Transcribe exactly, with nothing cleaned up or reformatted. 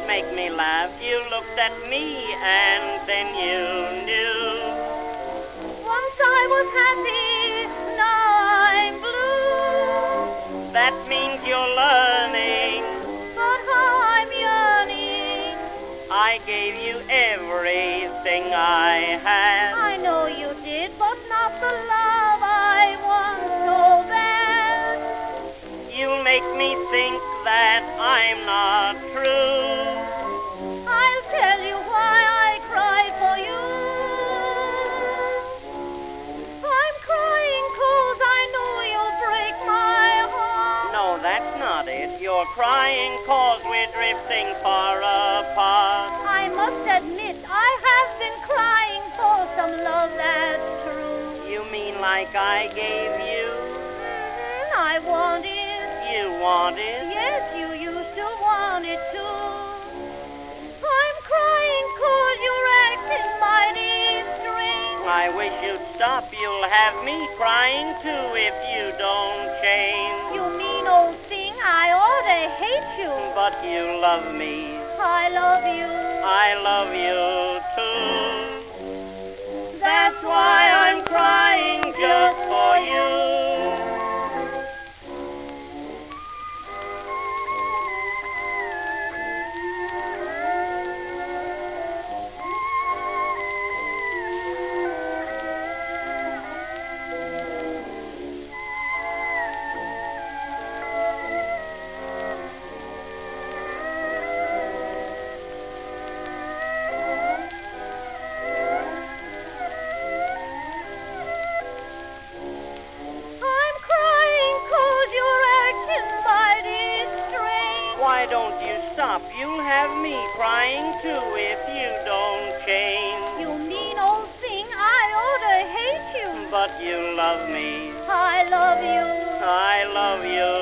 make me laugh. You looked at me and then you knew. Once I was happy, now I'm blue. That means you're learning. But how I'm yearning. I gave you everything I had. I know you did, but not the love I want so bad. You make me think that I'm not true. I'll tell you why I cry for you. I'm crying 'cause I know you'll break my heart. No, that's not it. You're crying 'cause we're drifting far apart. I must admit I have been crying for some love that's true. You mean like I gave you? Mm-hmm, I want it. You want it? Yes, you used to want it too. I'm crying 'cause you're acting mighty strange. I wish you'd stop. You'll have me crying too if you don't change. You mean old thing, I ought to hate you. But you love me. I love you. I love you too. That's why I'm crying just for you. Why don't you stop? You'll have me crying too if you don't change. You mean old thing, I ought to hate you. But you love me. I love you. I love you.